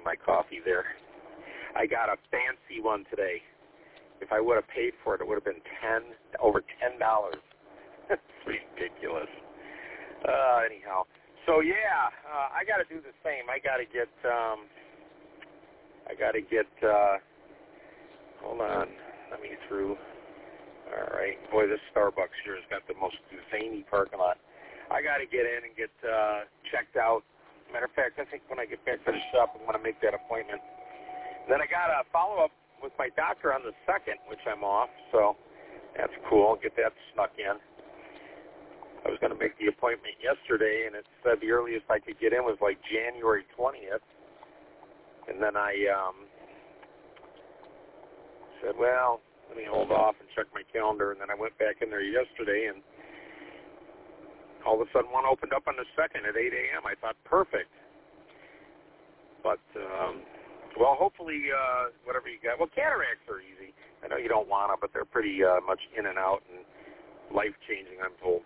my coffee there. I got a fancy one today. If I would have paid for it, it would have been over $10. That's ridiculous. Anyhow, so yeah, I got to do the same. I got to get. Hold on, let me through. All right, boy, this Starbucks here has got the most zany parking lot. I got to get in and get checked out. Matter of fact, I think when I get back to the shop, I'm going to make that appointment. Then I got a follow-up with my doctor on the 2nd, which I'm off, so that's cool. Get that snuck in. I was going to make the appointment yesterday, and it said the earliest I could get in was like January 20th. And then I said, well, let me hold off and check my calendar. And then I went back in there yesterday, and all of a sudden one opened up on the 2nd at 8 a.m. I thought, perfect. But, well, hopefully whatever you got. Well, cataracts are easy. I know you don't want to, but they're pretty much in and out and life-changing, I'm told.